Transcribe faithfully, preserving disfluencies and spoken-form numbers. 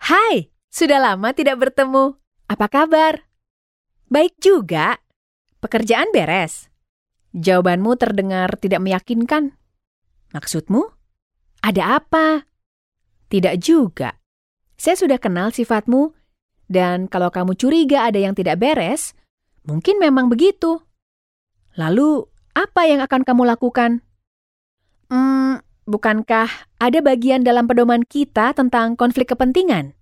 Hai, sudah lama tidak bertemu. Apa kabar? Baik juga. Pekerjaan beres? Jawabanmu terdengar tidak meyakinkan. Maksudmu? Ada apa? Tidak juga. Saya sudah kenal sifatmu, dan kalau kamu curiga ada yang tidak beres, mungkin memang begitu. Lalu, apa yang akan kamu lakukan? Hmm, bukankah ada bagian dalam pedoman kita tentang konflik kepentingan?